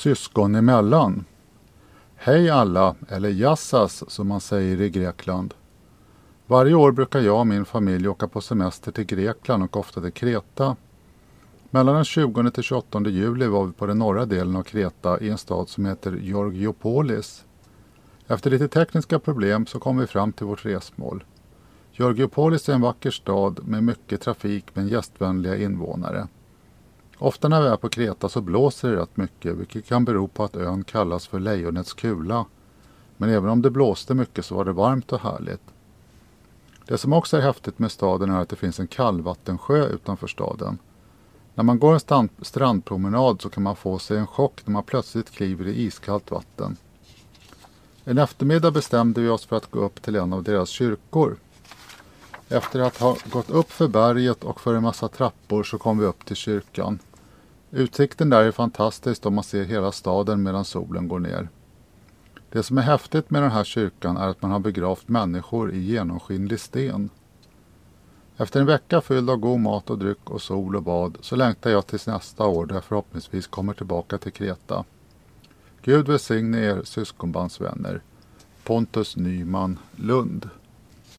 syskon emellan. Hej alla, eller jassas som man säger i Grekland. Varje år brukar jag och min familj åka på semester till Grekland och ofta till Kreta. Mellan den 20 till 28 juli var vi på den norra delen av Kreta i en stad som heter Georgiopolis. Efter lite tekniska problem så kom vi fram till vårt resmål. Georgiopolis är en vacker stad med mycket trafik men gästvänliga invånare. Ofta när vi är på Kreta så blåser det rätt mycket, vilket kan bero på att ön kallas för Lejonets kula. Men även om det blåste mycket så var det varmt och härligt. Det som också är häftigt med staden är att det finns en kallvattensjö utanför staden. När man går en strandpromenad så kan man få sig en chock när man plötsligt kliver i iskallt vatten. En eftermiddag bestämde vi oss för att gå upp till en av deras kyrkor. Efter att ha gått upp för berget och för en massa trappor så kom vi upp till kyrkan. Utsikten där är fantastisk om man ser hela staden medan solen går ner. Det som är häftigt med den här kyrkan är att man har begravt människor i genomskinlig sten. Efter en vecka fylld av god mat och dryck och sol och bad så längtar jag tills nästa år där jag förhoppningsvis kommer tillbaka till Kreta. Gud välsigne er syskonbandsvänner. Pontus Nyman, Lund.